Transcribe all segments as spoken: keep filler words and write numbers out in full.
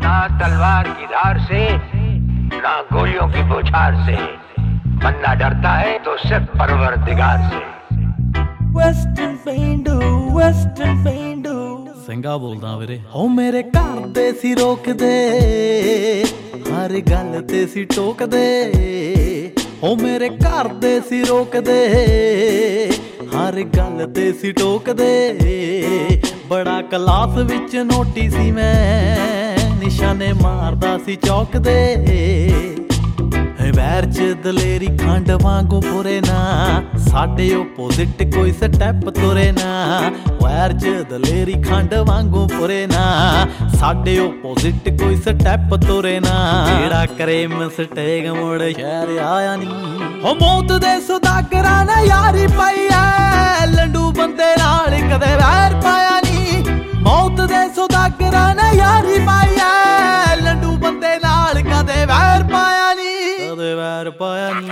ना तलवार की धार से, ना गोलियों की बौछार से। बंदा डरता है तो सिर्फ परवरदिगार से। Western पेंडू Western पेंडू ਸਿੰਘਾ ਬੋਲਦਾ ਵੀਰੇ। ਹੋ ਮੇਰੇ ਘਰ ਦੇ ਸੀ ਰੋਕਦੇ, ਹਰ ਗੱਲ ਤੇ ਸੀ ਟੋਕਦੇ। ਹੋ ਮੇਰੇ ਘਰ ਦੇ ਸੀ ਰੋਕਦੇ, ਹਰ ਗੱਲ ਤੇ ਸੀ ਟੋਕਦੇ। ਬੜਾ ਕਲਾਸ ਵਿੱਚ ਨੋਟੀ ਸੀ ਮੈਂ, ਨਿਸ਼ਾਨੇ ਮਾਰਦਾ ਸੀ ਚੌਕਦੇ। ਵੈਰ ਚ ਦਲੇਰੀ ਖੰਡ ਵਾਂਗੂ ਪੁਰੇ ਨਾ, ਸਾਡੇ ਓਪੋਜ਼ਿਟ ਕੋਈ ਸਟੈਪ ਤੁਰੇ ਨਾ। ਵੈਰ ਚ ਦਲੇਰੀ ਖੰਡ ਵਾਂਗੂ ਪੁਰੇ ਨਾ, ਸਾਡੇ ਓਪੋਜ਼ਿਟ ਕੋਈ ਸਟੈਪ ਤੁਰੇ ਨਾ। ਜਿਹੜਾ ਕਰੇ ਮਿਸਟੇਕ ਮੁੜ ਸ਼ਹਿਰ ਆਇਆ ਨੀ। ਹੋ ਮੌਤ ਦੇ ਸੁਦਾਗਰਾਂ ਨੇ ਯਾਰੀ ਪਾਈ ਐ, ਲੰਡੂ ਬੰਦੇ ਨਾਲ ਕਦੇ ਵੈਰ ਪਾਇਆ ਨੀ। ਮੌਤ ਦੇ ਸੁਦਾਗਰਾਂ ਨੇ ਯਾਰੀ ਪਾਈ ਐ, ਲੰਡੂ ਬੰਦੇ ਨਾਲ ਕਦੇ ਵੈਰ ਪਾਇਆ ਨੀ। ਕਦੇ ਵੈਰ ਪਾਇਆ ਨੀ।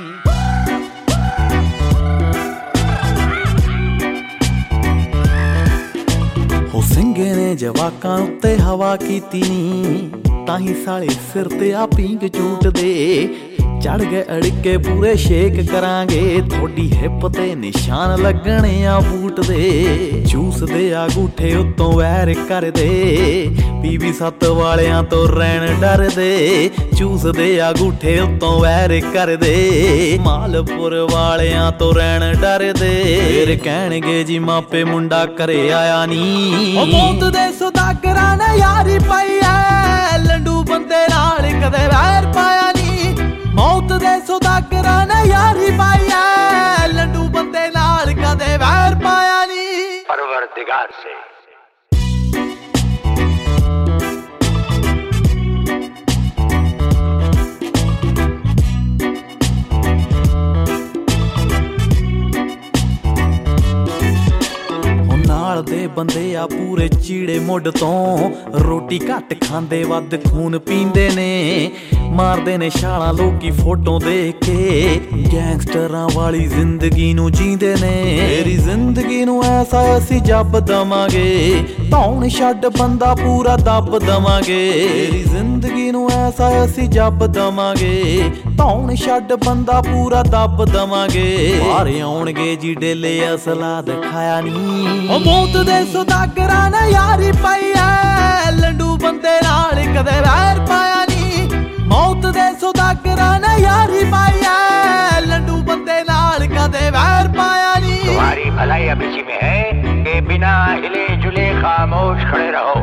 ਹੋ ਸਿੰਘੇ ਨੇ ਜਵਾਕਾਂ ਉੱਤੇ ਹਵਾ ਕੀਤੀ ਨੀ, ਤਾਹੀਂ ਸਾਲੇ ਸਿਰ ਤੇ ਆ ਪੀਂਗ ਝੂਟਦੇ। ਚੜ ਗਏ ਅੜਕੇ ਪੂਰੇ ਸ਼ੇਕ ਕਰਾਂਗੇ, ਥੋੜੀ ਹਿੱਪ ਤੇ ਨਿਸ਼ਾਨ ਲੱਗਣੇ ਆ ਬੂਟ ਦੇ। ਚੂਸਦੇ ਆ ਗੂਠੇ ਉੱਤੋਂ ਵੈਰ ਕਰਦੇ, ਪੀਵੀ ਸੱਤ ਵਾਲਿਆਂ ਤੋਂ ਰਹਿਣ ਡਰਦੇ। ਚੂਸਦੇ ਆ ਗੂਠੇ ਉੱਤੋਂ ਵੈਰ ਕਰਦੇ, ਮਾਲਪੁਰ ਵਾਲਿਆਂ ਤੋਂ ਰਹਿਣ ਡਰਦੇ। ਫੇਰ ਕਹਿਣਗੇ ਜੀ ਮਾਪੇ ਮੁੰਡਾ ਘਰੇ ਆਇਆ ਨੀ। ਉਹ ਮੌਤ ਦੇ ਸੁਦਾਗਰਾਂ ਨੇ ਯਾਰੀ ਪਾਈ ਐ, ਲੰਡੂ ਬੰਦੇ ਨਾਲ ਕਦੇ ਵੈਰ ਪਾਇਆ ਨੀ। ਮੌਤ ਦੇ ਸੁਦਾਗਰਾਂ ਨੇ ਯਾਰੀ ਪਾਈ ਐ, ਲੰਡੂ ਬੰਦੇ ਨਾਲ ਕਦੇ ਵੈਰ ਪਾਇਆ ਨੀ। परवरदिगार से। ਨਾਲ ਦੇ ਬੰਦੇ ਆ ਪੂਰੇ ਚੀੜੇ ਮੁੱਢ ਤੋਂ, ਰੋਟੀ ਘੱਟ ਖਾਂਦੇ ਵੱਧ ਖੂਨ ਪੀਂਦੇ ਨੇ। ਮਾਰਦੇ ਨੇ ਛਾਲਾਂ ਲੋਕੀ ਫੋਟੋ ਦੇਖ ਕੇ, ਗੈਂਗਸਟਰਾਂ ਵਾਲੀ ਜ਼ਿੰਦਗੀ ਨੂੰ ਜੀਂਦੇ ਨੇ। ਤੇਰੀ ਜ਼ਿੰਦਗੀ ਨੂੰ ਐਸਾ ਅਸੀਂ ਜੱਬ ਦਵਾਂਗੇ, ਧੌਣ ਛੱਡ ਬੰਦਾ ਪੂਰਾ ਦੱਬ ਦਵਾਂਗੇ। ਤੇਰੀ ਜ਼ਿੰਦਗੀ ਨੂੰ ਐਸਾ ਅਸੀਂ ਜੱਬ ਦਵਾਂਗੇ, ਧੌਣ ਛੱਡ ਬੰਦਾ ਪੂਰਾ ਦੱਬ ਦਵਾਂਗੇ। ਬਾਹਰ ਆਉਣਗੇ ਜੀ ਡੇਲੇ ਅਸਲਾ ਦਿਖਾਇਆ ਨੀ। ਉਹ ਮੌਤ ਦੇ ਸੁਦਾਗਰਾਂ ਨੇ ਯਾਰੀ ਪਾਈ ਐ, ਲੰਡੂ ਬੰਦੇ ਨਾਲ ਕਦੇ ਵੈਰ ਪਾਇਆ ਨੀ। ਮੌਤ ਦੇ ਸੁਦਾਗਰਾਂ ਨੇ ਯਾਰੀ ਪਾਈ ਐ, ਲੰਡੂ ਬੰਦੇ ਨਾਲ ਕਦੇ ਵੈਰ ਪਾਇਆ ਨੀ। तुम्हारी भलाई अब इसी में है कि बिना हिले जुले खामोश खड़े रहो।